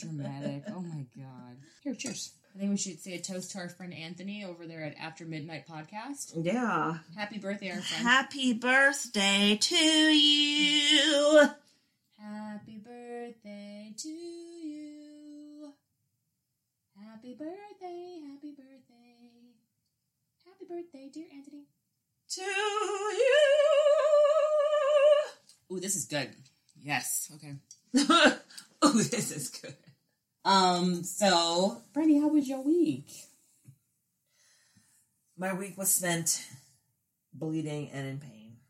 dramatic. Oh my God. Here, cheers. I think we should say a toast to our friend Anthony over there at After Midnight Podcast. Yeah. Happy birthday, our friend. Happy birthday to you. Happy birthday to you. Happy birthday, happy birthday. Happy birthday, dear Anthony. To you. Ooh, this is good. Yes, okay. Ooh, this is good. So, Brandy, how was your week? My week was spent bleeding and in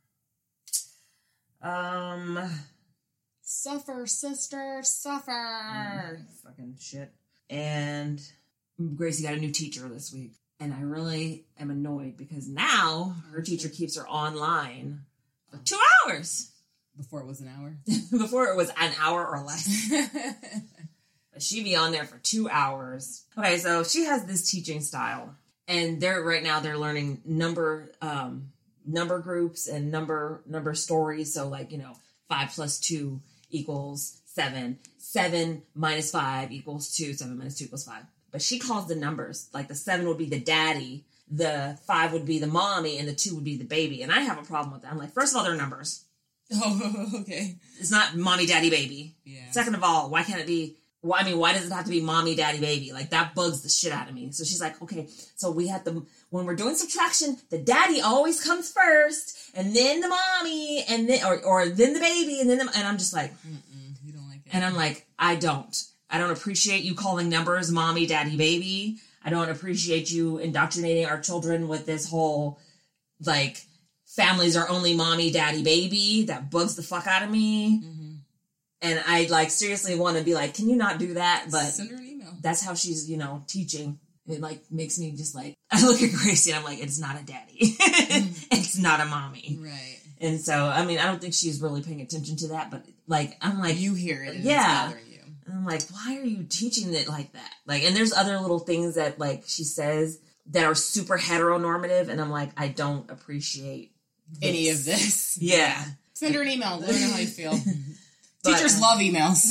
pain. Suffer, sister, suffer. Fucking shit. And Gracie got a new teacher this week. And I really am annoyed because now her teacher keeps her online for 2 hours. Before it was an hour? Before it was an hour or less. But she'd be on there for 2 hours. Okay, so she has this teaching style. And they're learning number groups and number stories. So 5 plus 2 equals 7. 7 minus 5 equals 2. 7 minus 2 equals 5. But she calls the numbers. Like the 7 would be the daddy, the 5 would be the mommy, and the 2 would be the baby. And I have a problem with that. I'm like, first of all, they're numbers. Oh, okay. It's not mommy, daddy, baby. Yeah. Second of all, why can't it be... Well, I mean, why does it have to be mommy, daddy, baby? Like, that bugs the shit out of me. So she's like, okay, so we have to... When we're doing subtraction, the daddy always comes first, and then the mommy, and then... Or then the baby, and then the... And I'm just like... You don't like it. And I'm like, I don't appreciate you calling numbers mommy, daddy, baby. I don't appreciate you indoctrinating our children with this whole, families are only mommy, daddy, baby. That bugs the fuck out of me. Mm-hmm. And I, seriously want to be like, can you not do that? But send her an email. That's how she's, teaching. It, makes me just, I look at Gracie and I'm like, it's not a daddy. It's not a mommy. Right. And so, I mean, I don't think she's really paying attention to that, but, I'm like... You hear it and yeah. It's bothering you. And I'm like, why are you teaching it like that? And there's other little things that, she says that are super heteronormative, and I'm like, I don't appreciate any of this. Yeah. Send her an email. Let her know how you feel. Teachers love emails.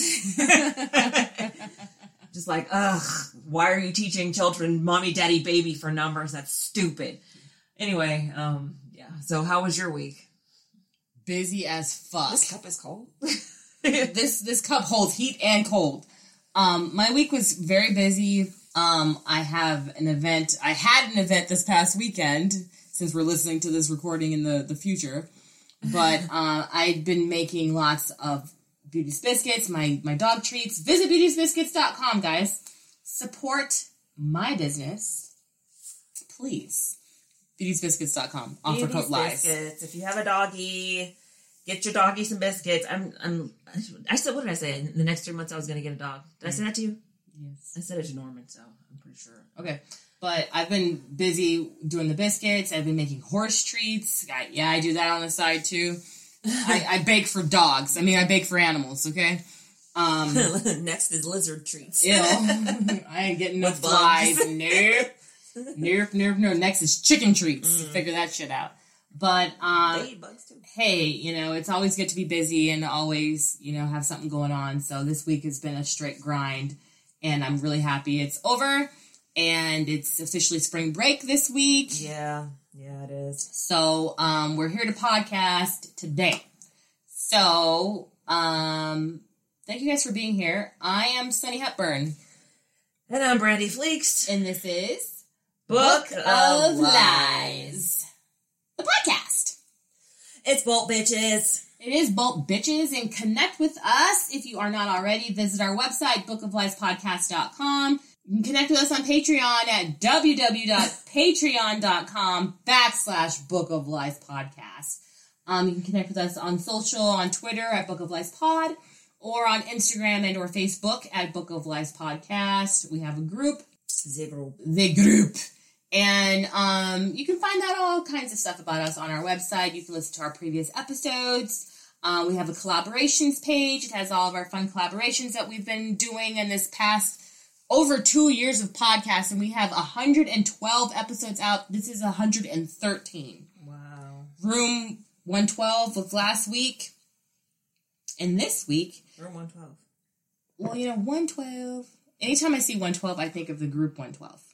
Just ugh, why are you teaching children mommy, daddy, baby for numbers? That's stupid. Anyway, yeah. So how was your week? Busy as fuck. This cup is cold. This cup holds heat and cold. My week was very busy. I had an event this past weekend, since we're listening to this recording in the future. But I'd been making lots of Beauty's Biscuits, my dog treats. Visit beautysbiscuits.com, guys. Support my business, please. Beautysbiscuits.com. Offer code LIES. If you have a doggy, get your doggy some biscuits. I said, what did I say? In the next 3 months, I was going to get a dog. Did I say that to you? Yes. I said it to Norman, so I'm pretty sure. Okay. But I've been busy doing the biscuits. I've been making horse treats. I do that on the side, too. I bake for dogs. I mean, I bake for animals, okay? Next is lizard treats. Ew. I ain't getting no flies. Nope. Next is chicken treats. Figure that shit out. But, they eat bugs too. Hey, it's always good to be busy and always, have something going on. So this week has been a straight grind, and I'm really happy it's over, and it's officially spring break this week. Yeah, it is. So, we're here to podcast today. So, thank you guys for being here. I am Sunny Hepburn. And I'm Brandy Fleeks. And this is Book of Lies. The podcast. It's Bolt Bitches. It is Bolt Bitches, and connect with us if you are not already. Visit our website, bookofliespodcast.com. You can connect with us on Patreon at www.patreon.com/bookofliespodcast. You can connect with us on social, on Twitter at Book of Lies Pod, or on Instagram and or Facebook at Book of Lies Podcast. We have a group. The group. And you can find out all kinds of stuff about us on our website. You can listen to our previous episodes. We have a collaborations page. It has all of our fun collaborations that we've been doing in this past over 2 years of podcasting. We have 112 episodes out. This is 113. Wow. Room 112 was last week. And this week... Room 112. Well, 112. Anytime I see 112, I think of the group 112.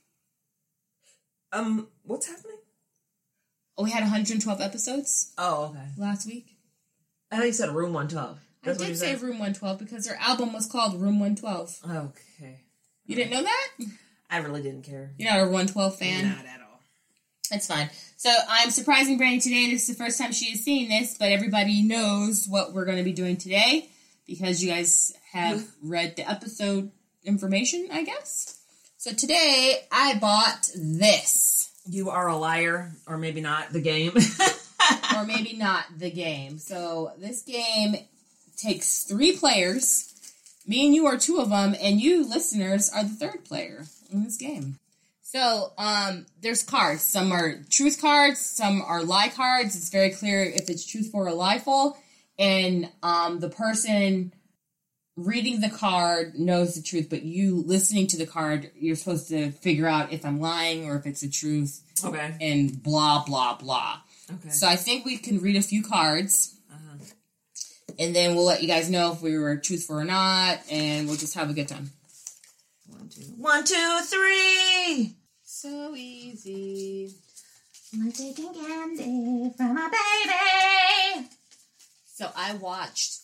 What's happening? Oh, we had 112 episodes. Oh, okay. Last week. I thought you said Room 112. I did say Room 112 because their album was called Room 112. Okay. You didn't know that? I really didn't care. You're not a 112 fan? Not at all. That's fine. So I'm surprising Brandy today. This is the first time she has seen this, but everybody knows what we're going to be doing today because you guys have read the episode information, I guess. So today I bought this. You Are a Liar, or maybe not, the game. Or maybe not the game. So this game takes 3 players. Me and you are 2 of them, and you listeners are the 3rd player in this game. So, there's cards. Some are truth cards, some are lie cards. It's very clear if it's truthful or lieful. And the person reading the card knows the truth, but you listening to the card, you're supposed to figure out if I'm lying or if it's the truth. Okay. And blah, blah, blah. Okay. So I think we can read a few cards. And then we'll let you guys know if we were truthful or not, and we'll just have a good time. 1, 2, 3! So easy. I'm taking candy from my baby! So I watched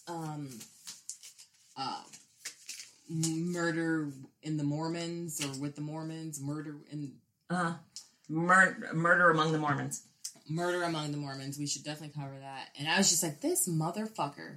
Murder in the Mormons, or with the Mormons, Murder Among the Mormons. Murder Among the Mormons. We should definitely cover that. And I was just like, this motherfucker.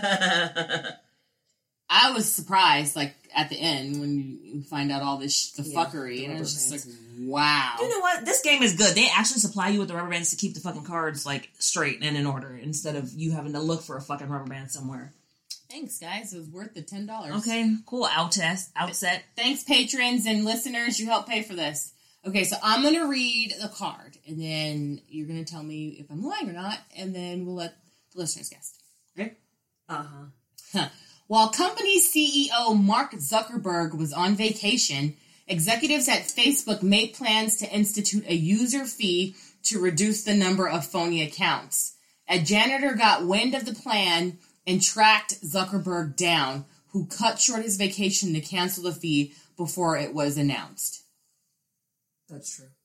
I was surprised, like, at the end when you find out all this, fuckery. And I was just like, wow. You know what? This game is good. They actually supply you with the rubber bands to keep the fucking cards, like, straight and in order instead of you having to look for a fucking rubber band somewhere. Thanks, guys. It was worth the $10. Okay, cool. Outset. Thanks, patrons and listeners. You helped pay for this. Okay, so I'm going to read the card, and then you're going to tell me if I'm lying or not, and then we'll let the listeners guess. Okay? While company CEO Mark Zuckerberg was on vacation, executives at Facebook made plans to institute a user fee to reduce the number of phony accounts. A janitor got wind of the plan and tracked Zuckerberg down, who cut short his vacation to cancel the fee before it was announced. That's true.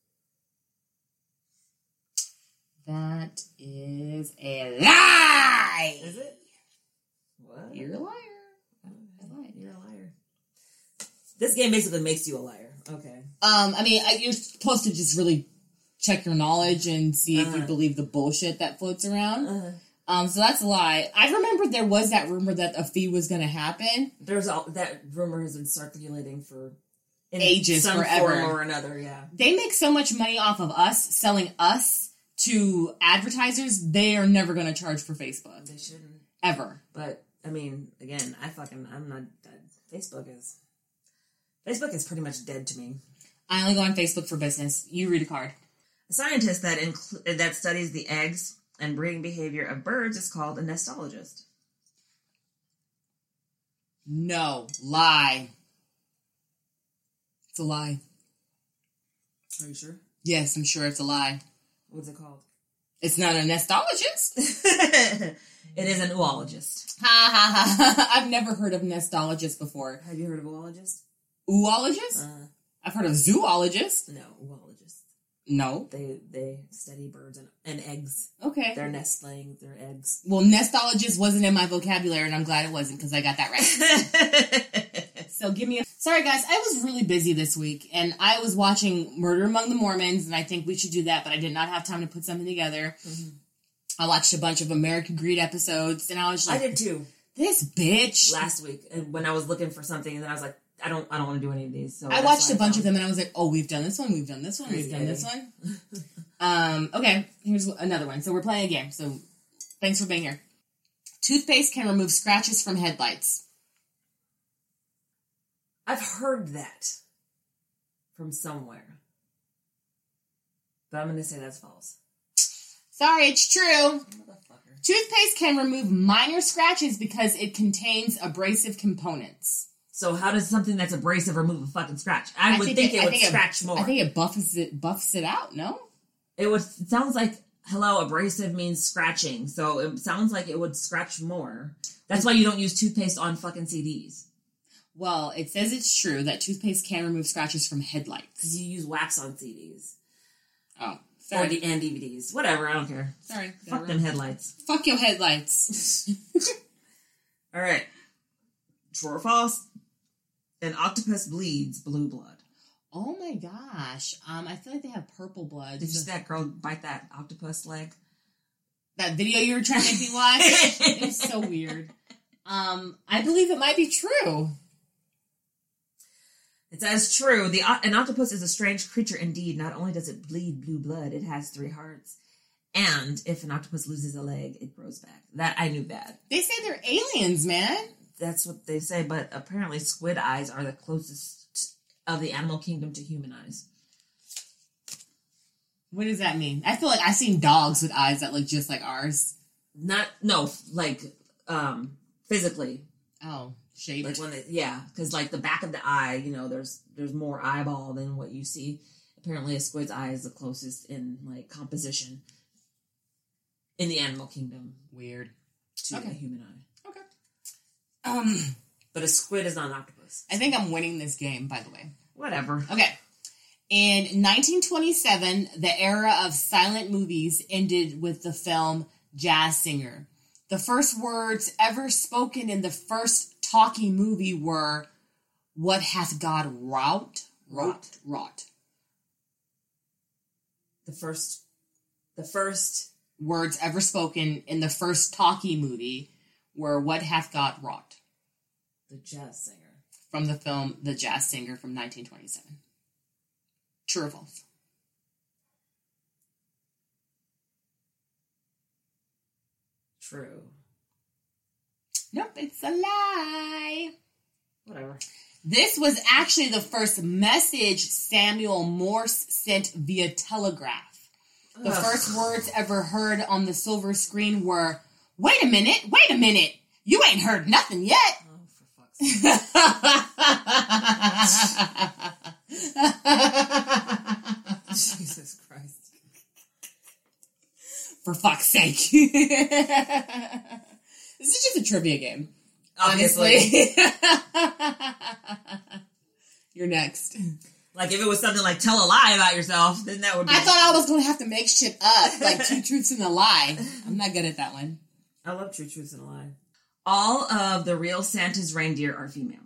That is a lie! Is it? What? You're a liar. You're a liar. This game basically makes you a liar. Okay. You're supposed to just really check your knowledge and see if you believe the bullshit that floats around. So that's a lie. I remember there was that rumor that a fee was going to happen. That rumor has been circulating for ages, some forever, form or another. Yeah, they make so much money off of us selling us to advertisers. They are never going to charge for Facebook. They shouldn't ever. But I mean, again, I'm not. Facebook is pretty much dead to me. I only go on Facebook for business. You read a card. A scientist that studies the eggs and breeding behavior of birds is called a nestologist. No. Lie. It's a lie. Are you sure? Yes, I'm sure it's a lie. What's it called? It's not a nestologist. It is an oologist. Ha ha ha. I've never heard of nestologist before. Have you heard of oologist? Oologist? I've heard of zoologist. No, oologist. No. They study birds and eggs. Okay. Their nestling, their eggs. Well, nestologist wasn't in my vocabulary, and I'm glad it wasn't, because I got that right. So give me a... Sorry, guys. I was really busy this week, and I was watching Murder Among the Mormons, and I think we should do that, but I did not have time to put something together. Mm-hmm. I watched a bunch of American Greed episodes, and I was like... I did, too. This bitch. Last week, and when I was looking for something, and then I was like, I don't want to do any of these. So I watched a bunch of them, and I was like, oh, we've done this one, we've done this one, we've done this one. Okay, here's another one. So we're playing a game, so thanks for being here. Toothpaste can remove scratches from headlights. I've heard that from somewhere, but I'm going to say that's false. Sorry, it's true. Toothpaste can remove minor scratches because it contains abrasive components. So how does something that's abrasive remove a fucking scratch? I would think it would scratch more. I think it buffs it out, no? It sounds like, hello, abrasive means scratching. So it sounds like it would scratch more. That's why you don't use toothpaste on fucking CDs. Well, it says it's true that toothpaste can remove scratches from headlights. Because you use wax on CDs. Oh, sorry. And DVDs. Whatever, I don't care. Sorry. Fuck them headlights. Fuck your headlights. All right. True or false? An octopus bleeds blue blood. Oh my gosh. I feel like they have purple blood. Did you see that girl bite that octopus leg? That video you were trying to make me watch? It was so weird. I believe it might be true. It says true. An octopus is a strange creature indeed. Not only does it bleed blue blood, it has 3 hearts. And if an octopus loses a leg, it grows back. That I knew that. They say they're aliens, man. That's what they say, but apparently squid eyes are the closest of the animal kingdom to human eyes. What does that mean? I feel like I've seen dogs with eyes that look just like ours. Physically. Oh, shaped. Like when because like the back of the eye, there's more eyeball than what you see. Apparently a squid's eye is the closest in like composition in the animal kingdom. Weird. To a human eye. Okay. But a squid is not an octopus. I think I'm winning this game, by the way. Whatever. Okay. In 1927, the era of silent movies ended with the film Jazz Singer. The first words ever spoken in the first talkie movie were, "What hath God wrought?" Wrought. The first words ever spoken in the first talkie movie were, "What hath God wrought?" The Jazz Singer. From the film The Jazz Singer from 1927. True or false? True. Nope, it's a lie. Whatever. This was actually the first message Samuel Morse sent via telegraph. The first words ever heard on the silver screen were, wait a minute, you ain't heard nothing yet." Oh, for fuck's sake. Jesus Christ. For fuck's sake. This is just a trivia game. Obviously. You're next. Like, if it was something like tell a lie about yourself, then that would be... I thought I was going to have to make shit up, like 2 truths and a lie. I'm not good at that one. I love 2 truths and a lie. All of the real Santa's reindeer are female.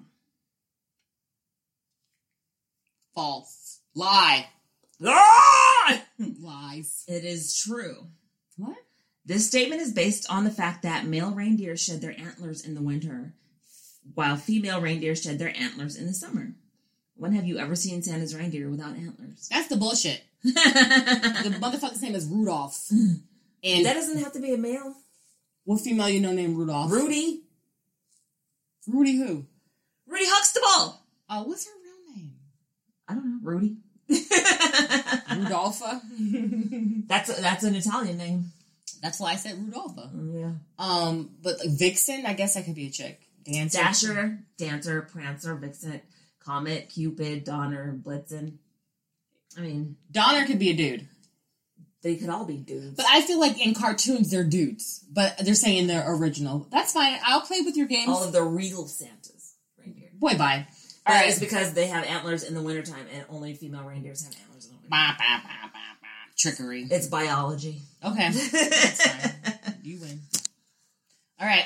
False. Lie. Lie! Lies. It is true. What? This statement is based on the fact that male reindeer shed their antlers in the winter, while female reindeer shed their antlers in the summer. When have you ever seen Santa's reindeer without antlers? That's the bullshit. The motherfucker's name is Rudolph. And that doesn't have to be a male. What female you know named Rudolph? Rudy. Rudy who? Rudy Huxtable. Oh, what's her real name? I don't know. Rudy. Rudolpha. That's an Italian name. That's why I said Rudolpha. Yeah. But like Vixen, I guess that could be a chick. Dancer. Dasher, Dancer, Prancer, Vixen, Comet, Cupid, Donner, Blitzen. I mean... Donner could be a dude. They could all be dudes. But I feel like in cartoons, they're dudes. But they're saying they're original. That's fine. I'll play with your games. All of the real Santas reindeer. Boy, bye. All right. It's because they have antlers in the wintertime and only female reindeers have antlers in the wintertime. Trickery. It's biology. Okay. That's fine. You win. All right.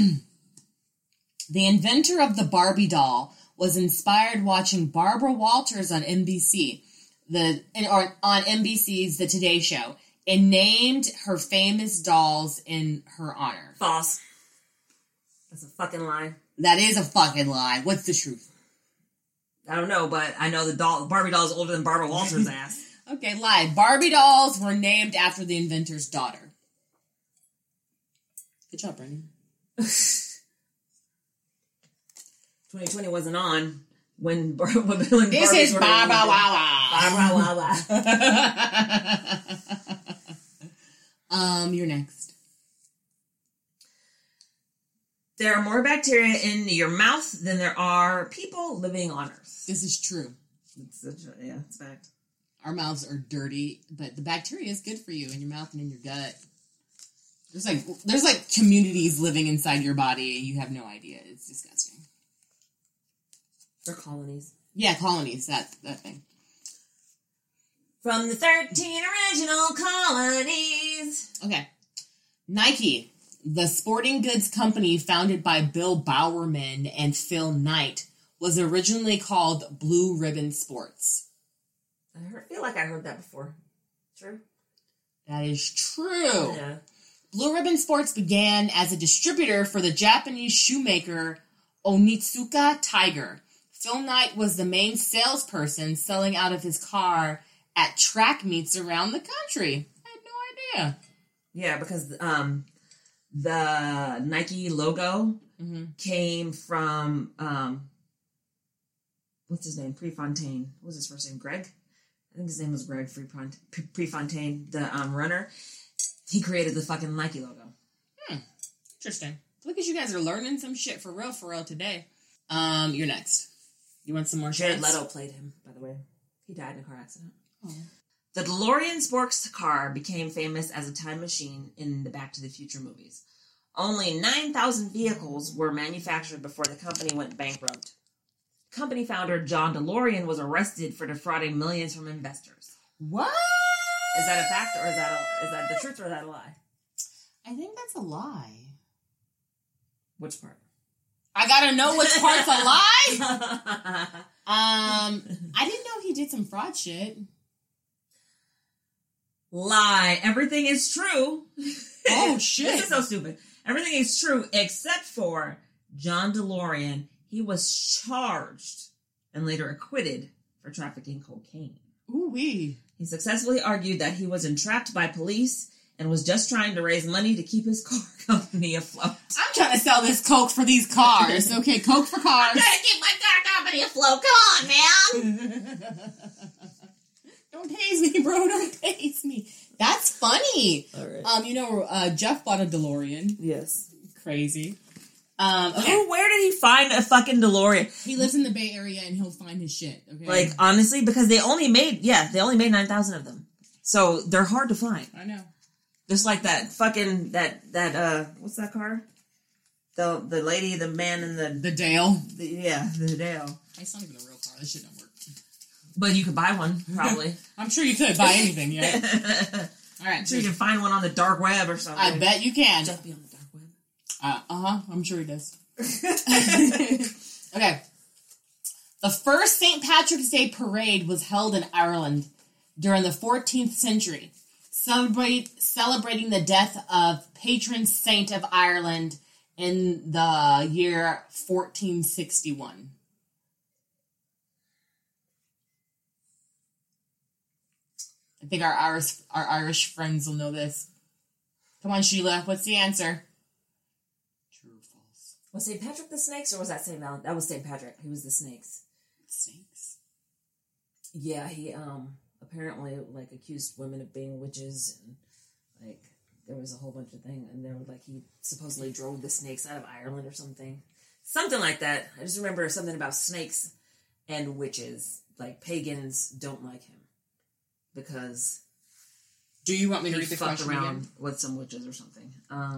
The inventor of the Barbie doll was inspired watching Barbara Walters on NBC, on NBC's The Today Show, and named her famous dolls in her honor. False. That's a fucking lie. That is a fucking lie. What's the truth? I don't know, but I know the Barbie doll is older than Barbara Walters' ass. Okay, lie. Barbie dolls were named after the inventor's daughter. Good job, Brandon. 2020 wasn't on when This Barbies is were Baba Wawa. Baba Wawa. You're next. There are more bacteria in your mouth than there are people living on Earth. This is true. It's a fact. Our mouths are dirty, but the bacteria is good for you in your mouth and in your gut. There's like communities living inside your body and you have no idea. It's disgusting. They're colonies. Yeah, colonies, that thing. From the 13 original colonies. Okay. Nike, the sporting goods company founded by Bill Bowerman and Phil Knight, was originally called Blue Ribbon Sports. I feel like I heard that before. True? That is true. Yeah. Blue Ribbon Sports began as a distributor for the Japanese shoemaker Onitsuka Tiger. Phil Knight was the main salesperson selling out of his car at track meets around the country. I had no idea. Yeah, because the Nike logo came from, what's his name? Prefontaine. What was his first name? Greg? I think his name was Greg Prefontaine, the runner. He created the fucking Nike logo. Interesting. Look at you guys are learning some shit for real today. You're next. You want some more shit? Jared Leto played him, by the way. He died in a car accident. Oh. The DeLorean sports car became famous as a time machine in the Back to the Future movies. Only 9,000 vehicles were manufactured before the company went bankrupt. Company founder John DeLorean was arrested for defrauding millions from investors. What? Is that a fact, or is that the truth, or is that a lie? I think that's a lie. Which part? I gotta know which part's a lie? I didn't know he did some fraud shit. Lie. Everything is true. Oh, shit. This is so stupid. Everything is true except for John DeLorean. He was charged and later acquitted for trafficking cocaine. Ooh-wee. He successfully argued that he was entrapped by police and was just trying to raise money to keep his car company afloat. I'm trying to sell this Coke for these cars. Okay, Coke for cars. I'm trying to keep my car company afloat. Come on, man. Don't tase me, bro. Don't tase me. That's funny. All right. Jeff bought a DeLorean. Yes. Crazy. Okay. Where did he find a fucking DeLorean? He lives in the Bay Area and he'll find his shit. Okay. Like, honestly, because they only made 9,000 of them. So they're hard to find. I know. Just like that fucking, what's that car? The lady, the man, and the Dale. The Dale. It's not even a real car. This shit don't work. But you could buy one, probably. I'm sure you could buy anything, yeah. All right. I'm sure you can find one on the dark web or something. I bet you can. Jeff be on the dark web. I'm sure he does. Okay. The first St. Patrick's Day parade was held in Ireland during the 14th century, celebrating the death of patron saint of Ireland in the year 1461. I think our Irish friends will know this. Come on, Sheila. What's the answer? True or false? Was St. Patrick the snakes, or was that St. Valentine? That was St. Patrick. He was the snakes. Snakes? Yeah, he apparently accused women of being witches, and there was a whole bunch of things, and they were he supposedly drove the snakes out of Ireland or something. Something like that. I just remember something about snakes and witches. Pagans don't like him. Because do you want me to read the fucked question around again? with some witches or something,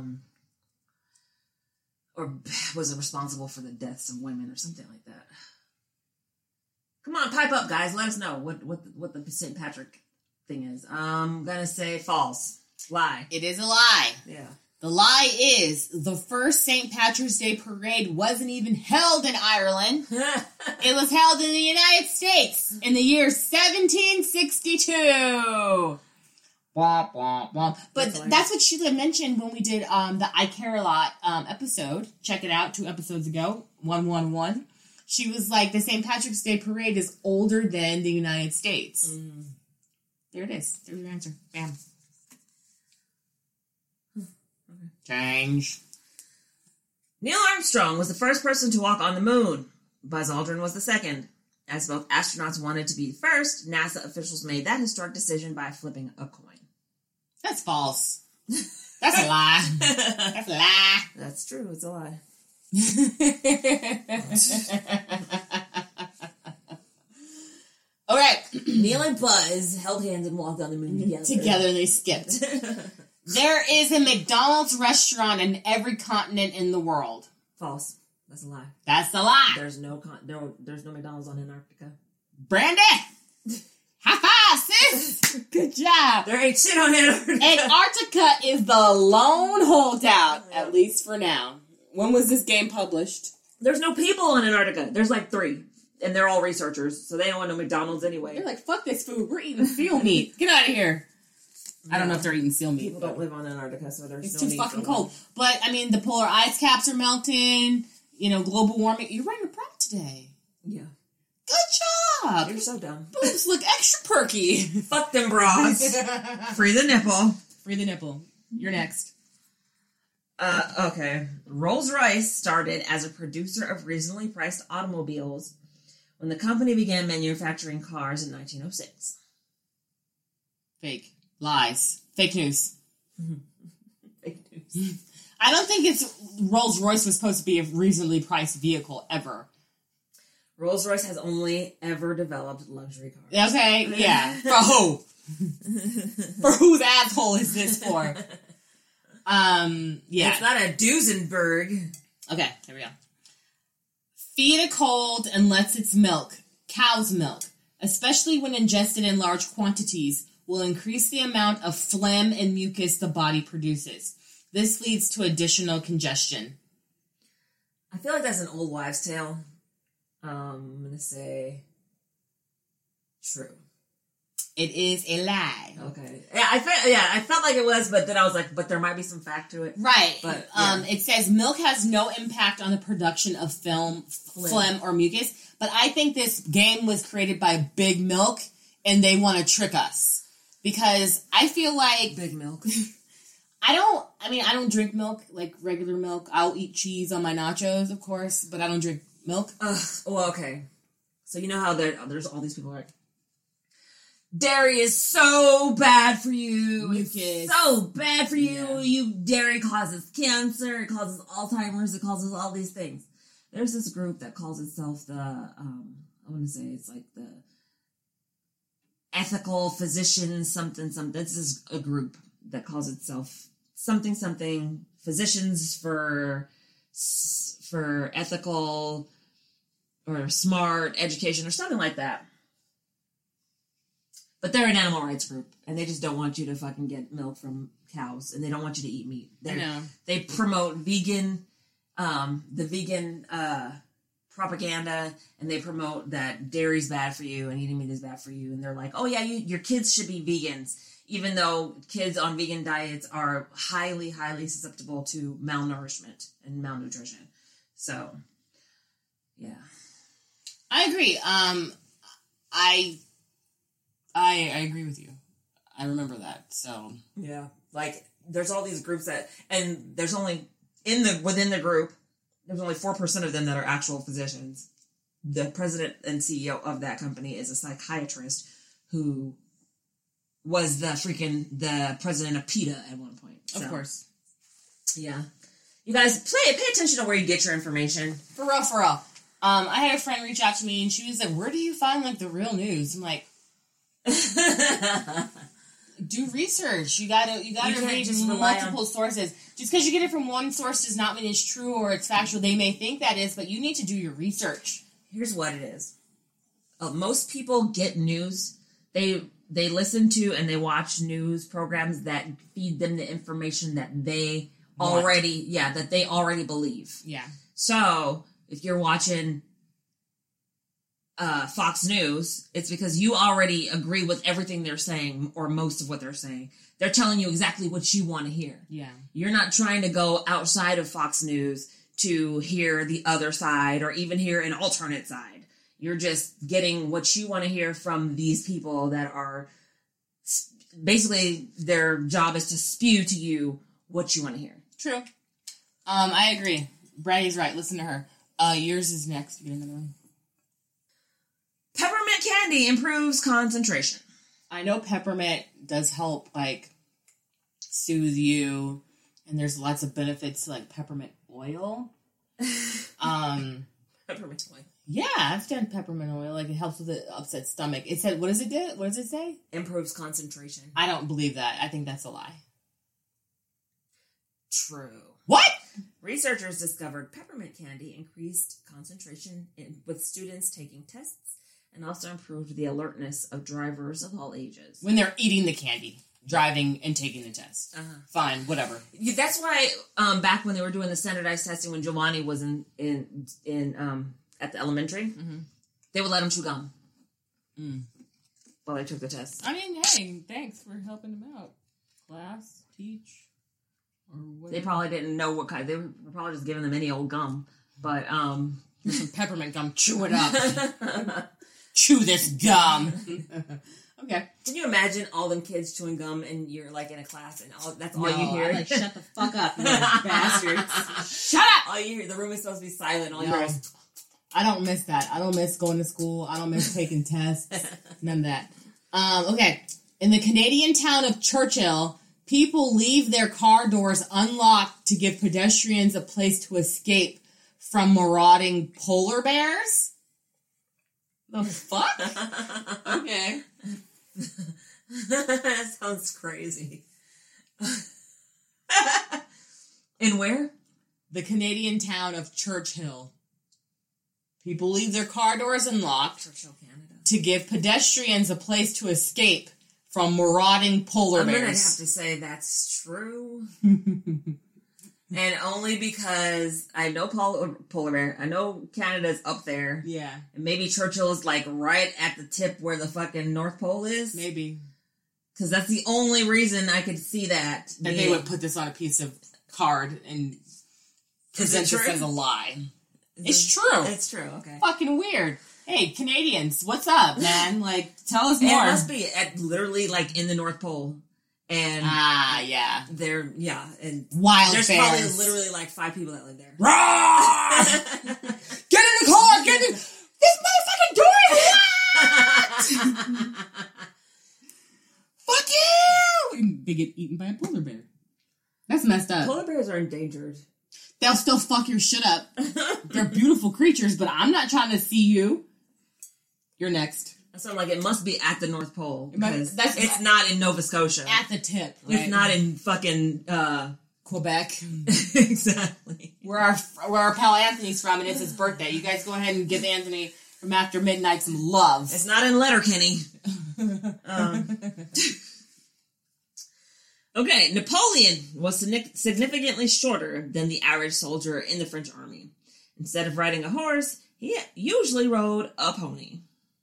or was responsible for the deaths of women or something like that? Come on, pipe up, guys. Let us know what the St. Patrick thing is. I'm gonna say false. Lie. It is a lie. Yeah. The lie is the first St. Patrick's Day parade wasn't even held in Ireland. It was held in the United States in the year 1762. Womp, womp, womp. But that's what Sheila mentioned when we did the I Care a Lot episode. Check it out 2 episodes ago. 111. She was like, the St. Patrick's Day parade is older than the United States. Mm. There it is. There's your answer. Bam. Change. Neil Armstrong was the first person to walk on the moon. Buzz Aldrin was the second. As both astronauts wanted to be first, NASA officials made that historic decision by flipping a coin. That's false. That's a lie. That's a lie. That's true. It's a lie. Okay. Neil and Buzz held hands and walked on the moon together. Together they skipped. There is a McDonald's restaurant in every continent in the world. False. That's a lie. That's a lie. There's no McDonald's on Antarctica. Brandy! Ha-ha, sis! Good job. There ain't shit on Antarctica. Antarctica is the lone holdout, at least for now. When was this game published? There's no people on Antarctica. There's like 3. And they're all researchers, so they don't want no McDonald's anyway. They're like, fuck this food. We're eating seal meat. Get out of here. I don't know if they're eating seal meat. People don't live on Antarctica, so there's it's no too need fucking for cold. them. But, I mean, the polar ice caps are melting. You know, global warming. You're running a prop today. Yeah. Good job. You're so dumb. Boobs look extra perky. Fuck them bras. Free the nipple. Free the nipple. You're next. Okay. Rolls-Royce started as a producer of reasonably priced automobiles when the company began manufacturing cars in 1906. Fake. Lies. Fake news. Fake news. I don't think Rolls-Royce was supposed to be a reasonably priced vehicle ever. Rolls-Royce has only ever developed luxury cars. Okay, yeah. For who? For whose asshole is this for? Yeah. It's not a Duesenberg. Okay, here we go. Feed a cold and lets its milk, cow's milk, especially when ingested in large quantities, will increase the amount of phlegm and mucus the body produces. This leads to additional congestion. I feel like that's an old wives' tale. I'm going to say true. It is a lie. Okay. Yeah, I felt like it was, but then I was like, but there might be some fact to it. Right. But yeah. It says milk has no impact on the production of phlegm or mucus, but I think this game was created by Big Milk, and they want to trick us. Because I feel like... Big Milk. I don't drink milk, like regular milk. I'll eat cheese on my nachos, of course, but I don't drink milk. Well, okay. So you know how there's all these people like, dairy is so bad for you. Mucus. It's so bad for you. Yeah. Dairy causes cancer. It causes Alzheimer's. It causes all these things. There's this group that calls itself the, I want to say it's like the ethical physicians something. This is a group that calls itself something physicians for ethical or smart education or something like that. But they're an animal rights group, and they just don't want you to fucking get milk from cows, and they don't want you to eat meat. I know. They promote the vegan propaganda, and they promote that dairy's bad for you and eating meat is bad for you. And they're like, oh yeah, your kids should be vegans, even though kids on vegan diets are highly, highly susceptible to malnourishment and malnutrition. So, yeah. I agree. I agree with you. I remember that. So yeah, like there's all these groups and there's only within the group, there's only 4% of them that are actual physicians. The president and CEO of that company is a psychiatrist who was the president of PETA at one point. So, of course, yeah. You guys pay attention to where you get your information. For real. I had a friend reach out to me and she was like, "Where do you find like the real news?" I'm like, do research. You gotta read just multiple sources. Just because you get it from one source does not mean it's true or it's factual. They may think that is, but you need to do your research. Here's what it is. Most people get news. They listen to and they watch news programs that feed them the information that they already believe. Yeah. So if you're watching Fox News, it's because you already agree with everything they're saying or most of what they're saying. They're telling you exactly what you want to hear. Yeah. You're not trying to go outside of Fox News to hear the other side or even hear an alternate side. You're just getting what you want to hear from these people that are basically their job is to spew to you what you want to hear. True. I agree. Brady's right. Listen to her. Yours is next. You get another one. Peppermint candy improves concentration. I know peppermint does help, like, soothe you, and there's lots of benefits to, like, peppermint oil. Peppermint oil. Yeah, I've done peppermint oil. Like, it helps with the upset stomach. It said, what does it do? What does it say? Improves concentration. I don't believe that. I think that's a lie. True. What? Researchers discovered peppermint candy increased concentration with students taking tests and also improved the alertness of drivers of all ages. When they're eating the candy, driving, and taking the test. Fine, whatever. Yeah, that's why back when they were doing the standardized testing, when Giovanni was in at the elementary, they would let him chew gum while they took the test. I mean, hey, thanks for helping them out. Class, teach, or whatever. They probably didn't know what kind. They were probably just giving them any old gum. But there's some peppermint gum. Chew it up. Chew this gum. Okay. Can you imagine all them kids chewing gum and you're like in a class and that's all you hear? I'm like, shut the fuck up, you bastards. Shut up! All you hear, the room is supposed to be silent. All you hear is... I don't miss that. I don't miss going to school. I don't miss taking tests. None of that. Okay. In the Canadian town of Churchill, people leave their car doors unlocked to give pedestrians a place to escape from marauding polar bears. The fuck? Okay. That sounds crazy. In where? The Canadian town of Churchill. People leave their car doors unlocked Churchill, Canada. To give pedestrians a place to escape from marauding polar bears. I'm going to have to say that's true. And only because I know polar bear. I know Canada's up there. Yeah. And maybe Churchill is like right at the tip where the fucking North Pole is. Maybe. Because that's the only reason I could see that. That they would put this on a piece of card and present this as a lie. It's true. It's true, okay. Fucking weird. Hey, Canadians, what's up, man? Like, tell us more. It must be at literally like in the North Pole. And yeah. They're and wild there's bears. Probably literally like 5 people that live there. Get in the car! Get in this motherfucking door is locked! Fuck you! They get eaten by a polar bear. That's messed up. Polar bears are endangered. They'll still fuck your shit up. They're beautiful creatures, but I'm not trying to see you. You're next. So I'm like, it must be at the North Pole. Because it's not not in Nova Scotia. At the tip, right? It's not in fucking... Quebec. Exactly. Where our pal Anthony's from, and it's his birthday. You guys go ahead and give Anthony from After Midnight some love. It's not in Letterkenny. Okay, Napoleon was significantly shorter than the average soldier in the French army. Instead of riding a horse, he usually rode a pony.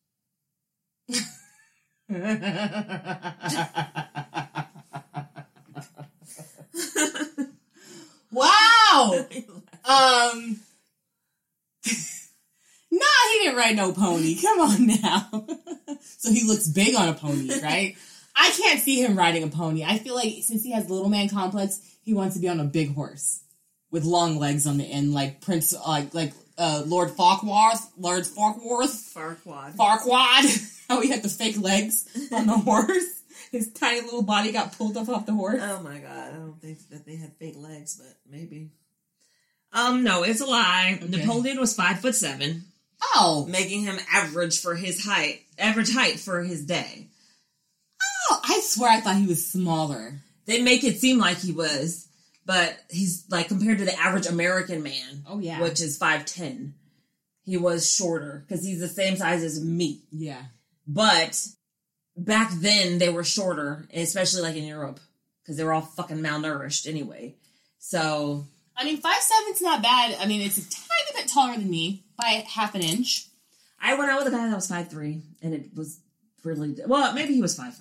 Wow! Nah, he didn't ride no pony. Come on now. So he looks big on a pony, right? I can't see him riding a pony. I feel like since he has little man complex, he wants to be on a big horse with long legs on the end, like Prince, Lord Farquaad. How he had the fake legs on the horse. His tiny little body got pulled off the horse. Oh my god, I don't think that they had fake legs, but maybe. No, it's a lie. Okay. Napoleon was 5'7". Oh. Making him average height for his day. Oh, I swear I thought he was smaller. They make it seem like he was, but he's like compared to the average American man. Oh yeah. Which is 5'10". He was shorter because he's the same size as me. Yeah. But back then they were shorter, especially like in Europe, because they were all fucking malnourished anyway. So I mean, 5'7's not bad. I mean, it's a tiny bit taller than me by half an inch. I went out with a guy that was 5'3", and it was really maybe he was 5'5".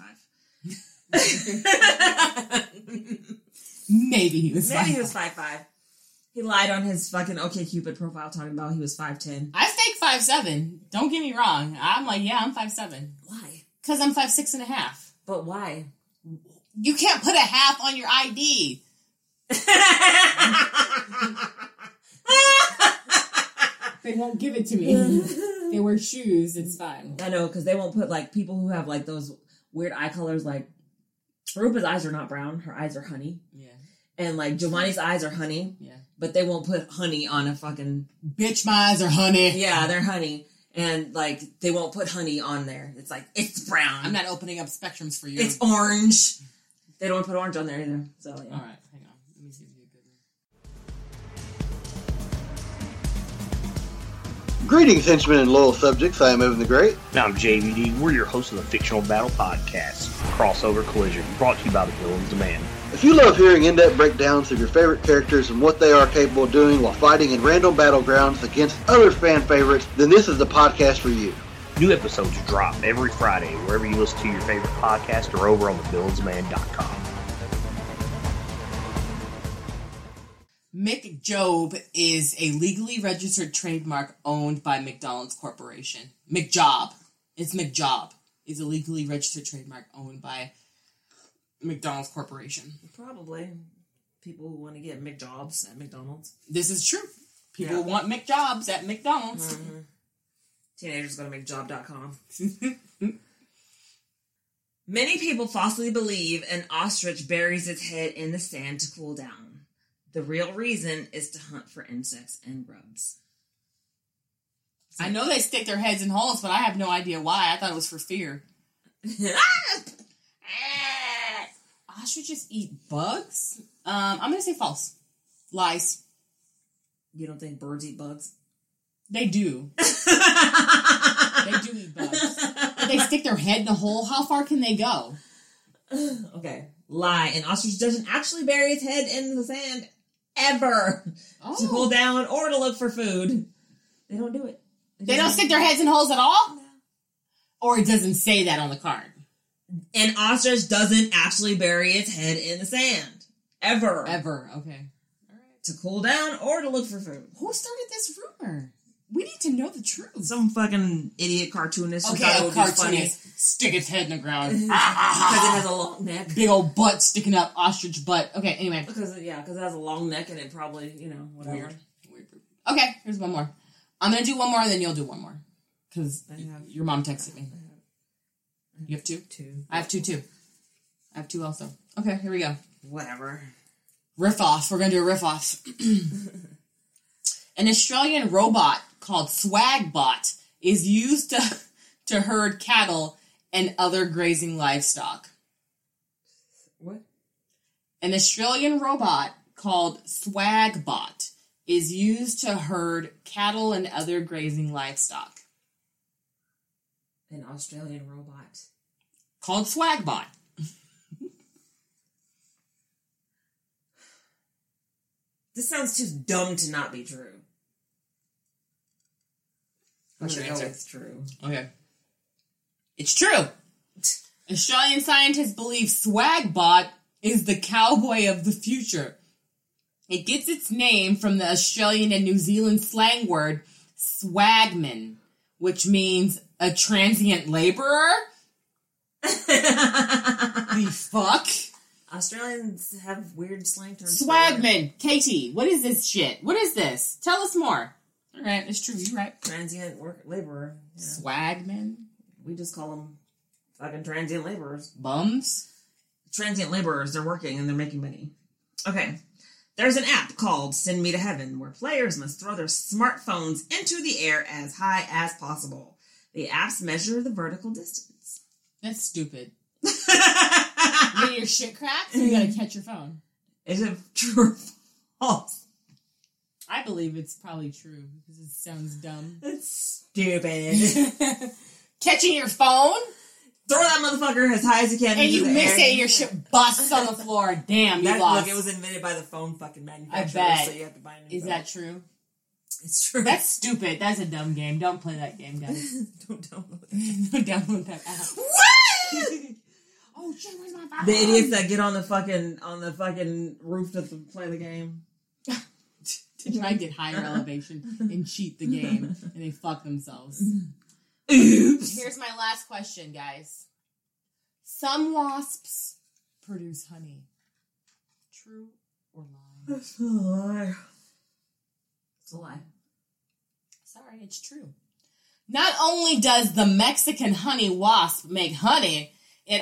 Maybe he was 5'5". He lied on his fucking OkCupid profile talking about he was 5'10". I fake 5'7". Don't get me wrong. I'm like, yeah, I'm 5'7". Why? Because I'm 5'6.5". But why? You can't put a half on your ID. They won't give it to me. They wear shoes. It's fine. I know, because they won't put like people who have like those weird eye colors. Like Rupa's eyes are not brown. Her eyes are honey. Yeah. And like Giovanni's eyes are honey. Yeah. But they won't put honey on a fucking... Bitch, my eyes are honey. Yeah, they're honey. And like they won't put honey on there. It's like, it's brown. I'm not opening up spectrums for you. It's orange. They don't put orange on there either. So yeah. All right, hang on. Let me see if you get good. Greetings, henchmen and loyal subjects. I am Evan the Great. And I'm JVD. We're your hosts of the Fictional Battle Podcast, Crossover Collision, brought to you by the Villains Demand. If you love hearing in-depth breakdowns of your favorite characters and what they are capable of doing while fighting in random battlegrounds against other fan favorites, then this is the podcast for you. New episodes drop every Friday wherever you listen to your favorite podcast or over on thevillainsdemand.com. McJob is a legally registered trademark owned by McDonald's Corporation. McJob. It's McJob. Is a legally registered trademark owned by McDonald's Corporation. Probably. People who want to get McJobs at McDonald's. This is true. People want McJobs at McDonald's. Mm-hmm. Teenagers go to McJob.com. Many people falsely believe an ostrich buries its head in the sand to cool down. The real reason is to hunt for insects and grubs. I know they stick their heads in holes, but I have no idea why. I thought it was for fear. Ostriches eat bugs? I'm going to say false. Lies. You don't think birds eat bugs? They do. They do eat bugs. But they stick their head in a hole. How far can they go? Okay. Lie. An ostrich doesn't actually bury its head in the sand ever to cool down or to look for food. They don't do it. They don't stick their heads in holes at all? No. Or it doesn't say that on the card. An ostrich doesn't actually bury its head in the sand. Ever. Ever. Okay. All right. To cool down or to look for food. Who started this rumor? We need to know the truth. Some fucking idiot cartoonist. Okay, a cartoonist. Stick its head in the ground. Because it has a long neck. Big old butt sticking up, ostrich butt. Okay, anyway. Because it has a long neck and it probably, whatever. Weird. Okay, here's one more. I'm going to do one more and then you'll do one more. Because your mom texted me. You have two? Two. I have two, too. I have two also. Okay, here we go. Whatever. Riff off. We're going to do a riff off. An Australian robot called Swagbot is used to herd cattle and other grazing livestock. What? An Australian robot called Swagbot is used to herd cattle and other grazing livestock. An Australian robot. Called Swagbot. This sounds too dumb to not be true. What's your answer? It's true. Okay. It's true. Australian scientists believe Swagbot is the cowboy of the future. It gets its name from the Australian and New Zealand slang word swagman, which means a transient laborer. The fuck? Australians have weird slang terms. Swagman. Katie, what is this shit? What is this? Tell us more. All right, it's true. You're right. Transient laborer. Yeah. Swagman? We just call them fucking transient laborers. Bums? Transient laborers. They're working and they're making money. Okay. There's an app called Send Me to Heaven where players must throw their smartphones into the air as high as possible. The apps measure the vertical distance. That's stupid. You get your shit cracked, so you gotta catch your phone. Is it true or false? I believe it's probably true because it sounds dumb. It's stupid. Catching your phone? Throw that motherfucker as high as you can. And you miss it and your shit busts on the floor. Damn, you lost. Look, it was invented by the phone fucking manufacturer. I bet. So you have to buy a new phone. Is that true? It's true. That's stupid. That's a dumb game. Don't play that game, guys. Don't download that. Don't download that app. What? Oh shit, where's my phone? The idiots that get on the fucking roof to play the game. To try and get higher elevation and cheat the game, and they fuck themselves. Oops. Here's my last question, guys. Some wasps produce honey. True or lie? It's a lie. It's a lie. Sorry, it's true. Not only does the Mexican honey wasp make honey, it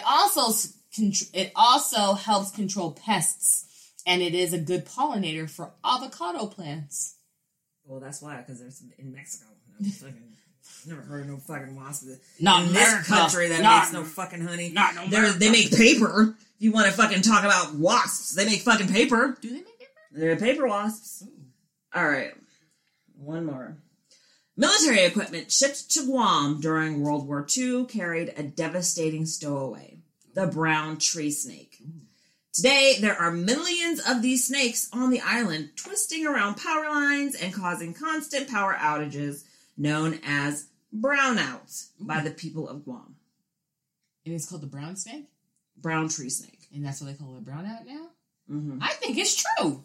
also helps control pests. And it is a good pollinator for avocado plants. Well, that's why, because there's in Mexico. I've never heard of no fucking wasp. Not in America. This country that makes no fucking honey. Not no America. They make paper. If you want to fucking talk about wasps, they make fucking paper. Do they make paper? They're paper wasps. Ooh. All right. One more. Military equipment shipped to Guam during World War II carried a devastating stowaway, the brown tree snake. Today, there are millions of these snakes on the island, twisting around power lines and causing constant power outages, known as brownouts by the people of Guam. And it's called the brown snake? Brown tree snake. And that's what they call it, brownout now? Mm-hmm. I think it's true.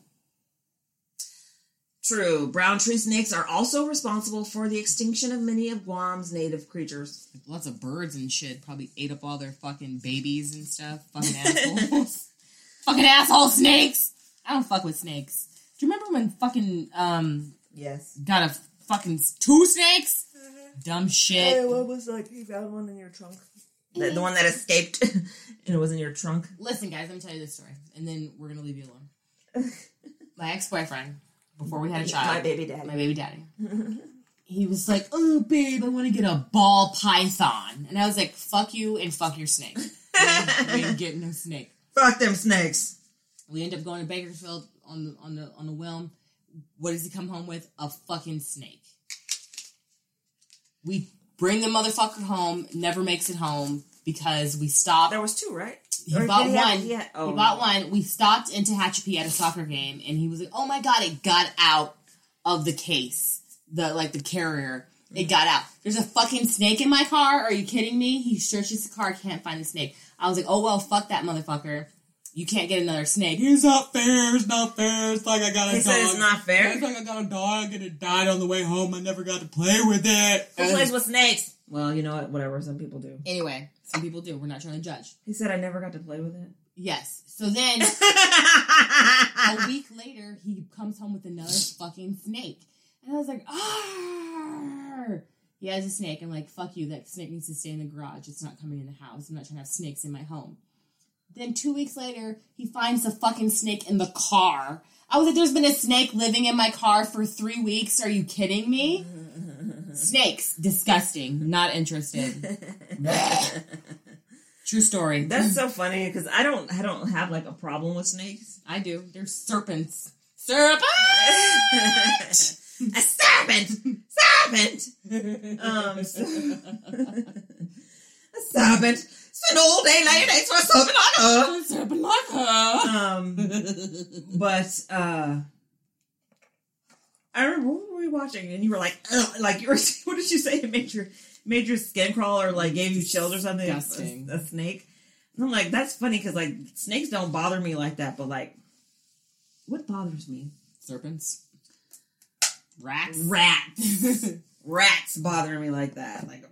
True. Brown tree snakes are also responsible for the extinction of many of Guam's native creatures. Lots of birds and shit probably ate up all their fucking babies and stuff. Fucking assholes. Fucking asshole snakes. I don't fuck with snakes. Do you remember when fucking, Yes. got a fucking 2 snakes? Dumb shit. Hey, what was like, you found one in your trunk? The one that escaped and it was in your trunk? Listen, guys, let me tell you this story. And then we're going to leave you alone. My ex-boyfriend, before we had a child. My baby daddy. He was like, oh, babe, I want to get a ball python. And I was like, fuck you and fuck your snake. We ain't getting no snake. Fuck them snakes. We end up going to Bakersfield on the whim. What does he come home with? A fucking snake. We bring the motherfucker home, never makes it home because we stopped. There was 2, right? He bought one. He bought one. We stopped in Tehachapi at a soccer game, and he was like, "Oh my god, it got out of the case, the carrier. It got out. There's a fucking snake in my car. Are you kidding me?" He searches the car, can't find the snake. I was like, "Oh well, fuck that motherfucker. You can't get another snake." It's not fair. It's not fair. It's like I got a dog. He said it's not fair. It's like I got a dog and it died on the way home. I never got to play with it. Who plays with snakes? Well, you know what? Whatever. Some people do. Anyway, some people do. We're not trying to judge. He said I never got to play with it. Yes. So then, a week later, he comes home with another fucking snake. And I was like, "Arr!" He has a snake. I'm like, fuck you. That snake needs to stay in the garage. It's not coming in the house. I'm not trying to have snakes in my home. Then 2 weeks later, he finds the fucking snake in the car. I was like, there's been a snake living in my car for 3 weeks. Are you kidding me? Snakes. Disgusting. Not interested. True story. That's so funny because I don't have like a problem with snakes. I do. They're serpents. Serpent! A serpent! Serpent! A serpent! It's an all day lady dates for a serpent like her! A serpent like her! I remember, what were we watching? And you were like, ugh, like you were, what did you say? It made your skin crawl or like gave you chills or something? Disgusting. A snake? And I'm like, that's funny because like snakes don't bother me like that, but like, what bothers me? Serpents. Rats. Rats bother me like that. Like,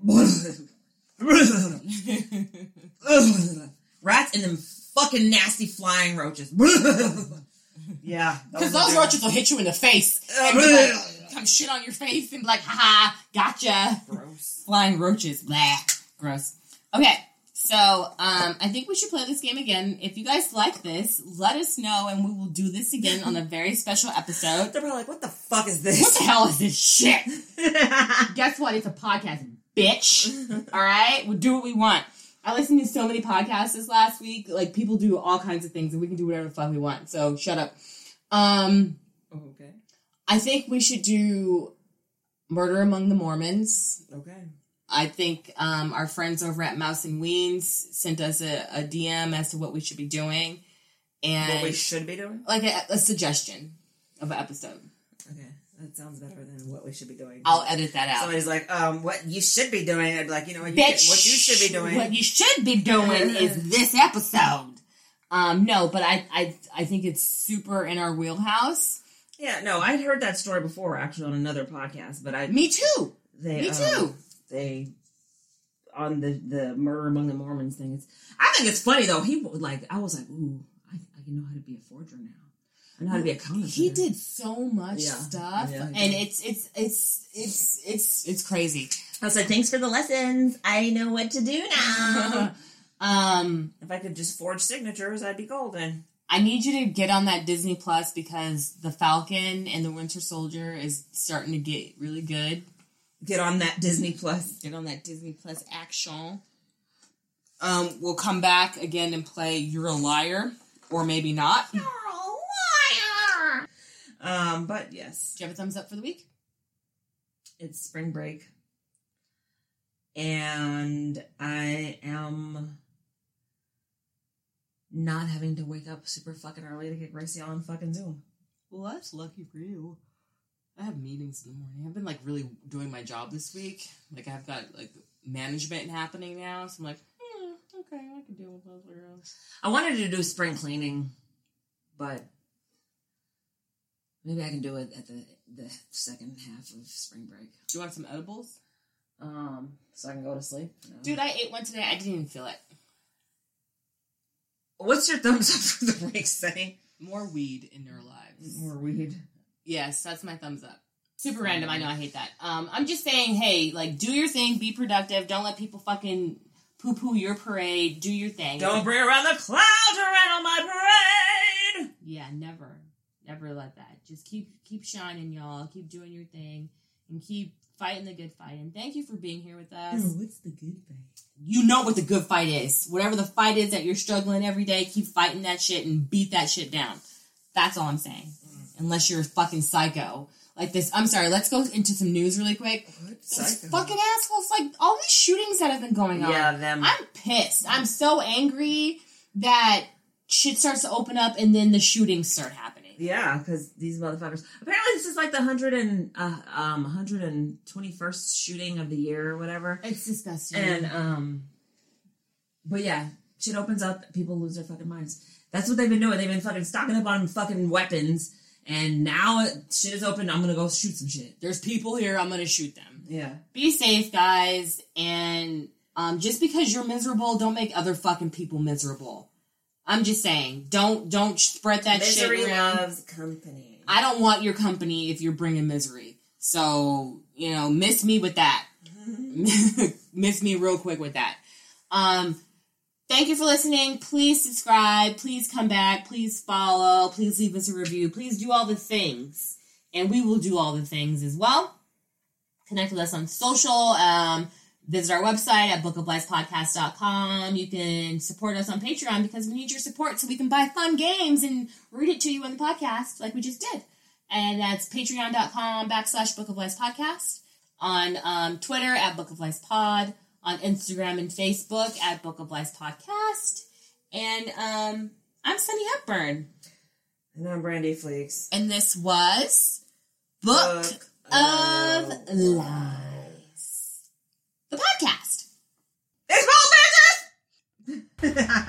rats and them fucking nasty flying roaches. Yeah. Because those roaches will hit you in the face. And be like, come shit on your face and be like, haha, gotcha. Gross. Flying roaches. Blah. Gross. Okay. So, I think we should play this game again. If you guys like this, let us know, and we will do this again on a very special episode. They're probably like, what the fuck is this? What the hell is this shit? Guess what? It's a podcast, bitch. All right? We'll do what we want. I listened to so many podcasts this last week. Like, people do all kinds of things, and we can do whatever the fuck we want. So, shut up. Okay. I think we should do Murder Among the Mormons. Okay. I think our friends over at Mouse and Weens sent us a DM as to what we should be doing. And what we should be doing? Like a suggestion of an episode. Okay. That sounds better than what we should be doing. I'll edit that out. Somebody's like, what you should be doing. I'd be like, you know what, Bitch, what you should be doing. What you should be doing is this episode. No, but I think it's super in our wheelhouse. Yeah, no, I'd heard that story before, actually, on another podcast, but Me too. Me too. They on the Murder Among the Mormons thing. I think it's funny though. I was like, ooh, I know how to be a forger now. I know how to be a counterfeiter. He did so much stuff, and it's crazy. I was like, thanks for the lessons. I know what to do now. If I could just forge signatures, I'd be golden. I need you to get on that Disney Plus because The Falcon and the Winter Soldier is starting to get really good. Get on that Disney Plus. Get on that Disney Plus action. We'll come back again and play You're a Liar, or maybe not. You're a liar! But yes. Do you have a thumbs up for the week? It's spring break. And I am not having to wake up super fucking early to get Gracie on fucking Zoom. Well, that's lucky for you. I have meetings in the morning. I've been, like, really doing my job this week. Like, I've got, like, management happening now. So I'm like, okay, I can deal with those girls. I wanted to do spring cleaning, but maybe I can do it at the second half of spring break. Do you want some edibles? So I can go to sleep. No. Dude, I ate one today. I didn't even feel it. What's your thumbs up for the week, Sunny? More weed in their lives. More weed. Yes, that's my thumbs up. Super random. I know, I hate that. I'm just saying, hey, like, do your thing. Be productive. Don't let people fucking poo-poo your parade. Do your thing. Don't bring around the clouds around on my parade. Yeah, never. Never let that. Just keep shining, y'all. Keep doing your thing. And keep fighting the good fight. And thank you for being here with us. What's the good fight? You know what the good fight is. Whatever the fight is that you're struggling every day, keep fighting that shit and beat that shit down. That's all I'm saying. Unless you're a fucking psycho. Like this. I'm sorry, let's go into some news really quick. Those fucking assholes. Like, all these shootings that have been going on. Yeah, them. I'm pissed. I'm so angry that shit starts to open up and then the shootings start happening. Yeah, because these motherfuckers. Apparently, this is like the 121st shooting of the year or whatever. It's disgusting. And but yeah, shit opens up, people lose their fucking minds. That's what they've been doing. They've been fucking stocking up on fucking weapons, and now shit is open. I'm gonna go shoot some shit. There's people here. I'm gonna shoot them. Yeah. Be safe, guys, and just because you're miserable, don't make other fucking people miserable. I'm just saying, don't spread that Misery shit around. loves company. I don't want your company if you're bringing misery. So, miss me with that. Miss me real quick with that. Thank you for listening. Please subscribe. Please come back. Please follow. Please leave us a review. Please do all the things. And we will do all the things as well. Connect with us on social. Visit our website at bookoflifepodcast.com. You can support us on Patreon because we need your support so we can buy fun games and read it to you on the podcast like we just did. And that's patreon.com/bookoflifepodcast. On Twitter at bookoflifepod. On Instagram and Facebook at bookoflifepodcast. And I'm Sunny Hepburn. And I'm Brandy Fleeks. And this was Book of Life. The podcast. It's called bitches!